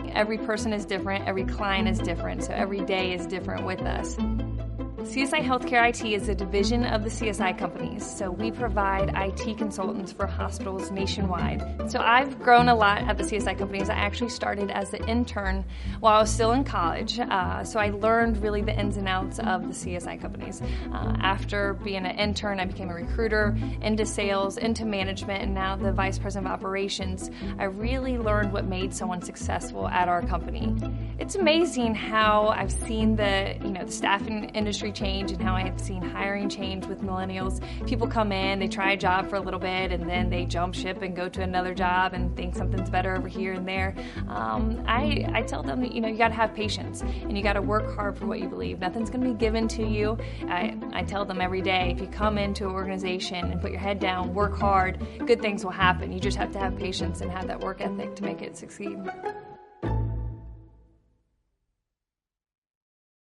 every person is different, every client is different, so every day is different with us. CSI Healthcare IT is a division of the CSI companies, so we provide IT consultants for hospitals nationwide. So I've grown a lot at the CSI companies. I actually started as an intern while I was still in college, so I learned really the ins and outs of the CSI companies. After being an intern, I became a recruiter, into sales, into management, and now the Vice President of Operations. I really learned what made someone successful at our company. It's amazing how I've seen the staffing industry change and how I've seen hiring change with millennials. People come in, they try a job for a little bit, and then they jump ship and go to another job and think something's better over here and there. I tell them that, you got to have patience and you got to work hard for what you believe. Nothing's going to be given to you. I tell them every day, if you come into an organization and put your head down, work hard, good things will happen. You just have to have patience and have that work ethic to make it succeed.